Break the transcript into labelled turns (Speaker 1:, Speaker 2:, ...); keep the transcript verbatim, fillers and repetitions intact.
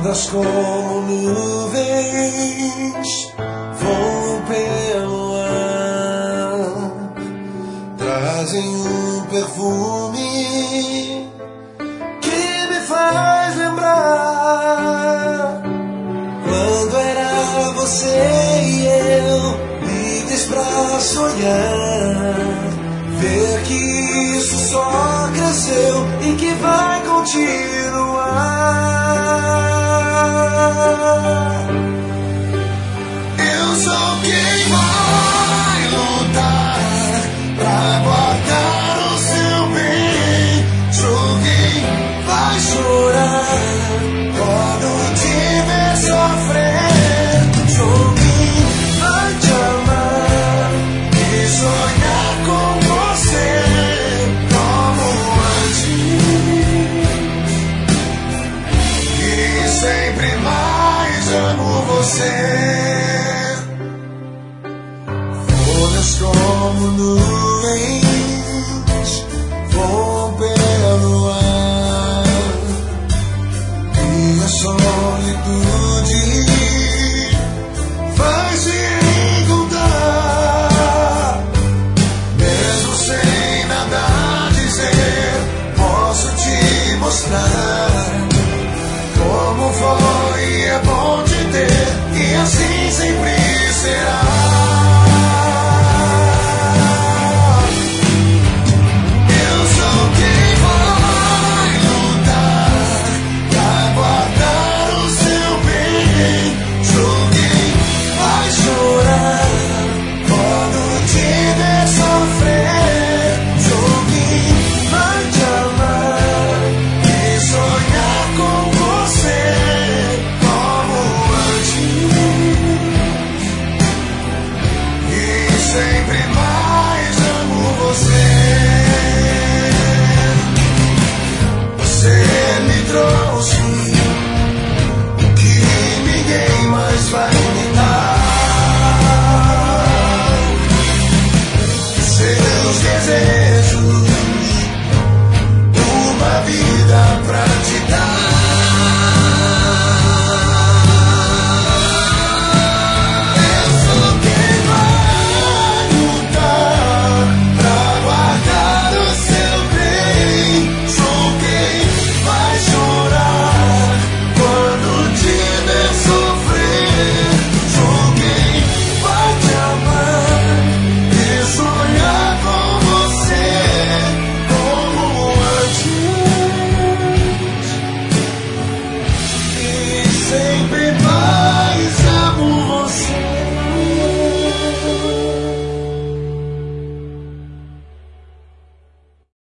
Speaker 1: palavras como nuvens voam pelo ar, trazem um perfume que me faz lembrar quando era você e eu, livres pra sonhar, ver que isso só cresceu e que vai continuar. Eu sou quem vai lutar pra guardar o seu bem. Sou quem vai chorar quando te ver sofrer. Sou quem vai te amar e sonhar com você como antes. E sempre mais amo você. Folhas como nuvens